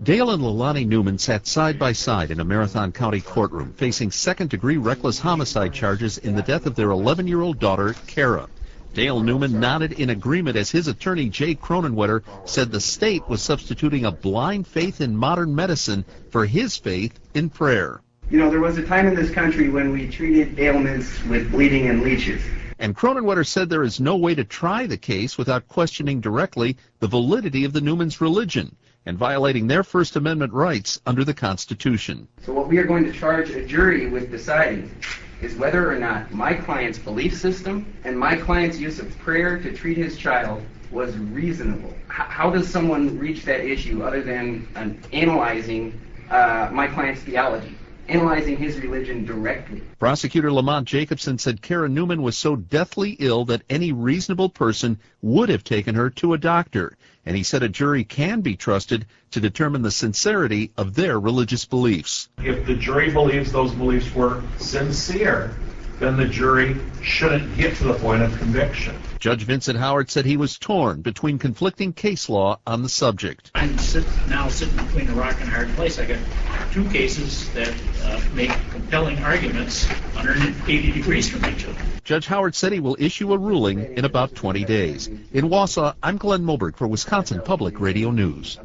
Dale and Leilani Newman sat side by side in a Marathon County courtroom facing second-degree reckless homicide charges in the death of their 11-year-old daughter, Kara. Dale Newman nodded in agreement as his attorney, Jay Cronenwetter, said the state was substituting a blind faith in modern medicine for his faith in prayer. You know, there was a time in this country when we treated ailments with bleeding and leeches. And Cronenwetter said there is no way to try the case without questioning directly the validity of the Newmans' religion and violating their First Amendment rights under the Constitution. So what we are going to charge a jury with deciding is whether or not my client's belief system and my client's use of prayer to treat his child was reasonable. How does someone reach that issue other than analyzing my client's theology? Analyzing his religion directly. Prosecutor Lamont Jacobson said Kara Newman was so deathly ill that any reasonable person would have taken her to a doctor. And he said a jury can be trusted to determine the sincerity of their religious beliefs. If the jury believes those beliefs were sincere, then the jury shouldn't get to the point of conviction. Judge Vincent Howard said he was torn between conflicting case law on the subject. I'm now sitting between a rock and a hard place. I got two cases that make compelling arguments 180 degrees from each other. Judge Howard said he will issue a ruling in about 20 days. In Wausau, I'm Glenn Moberg for Wisconsin Public Radio News.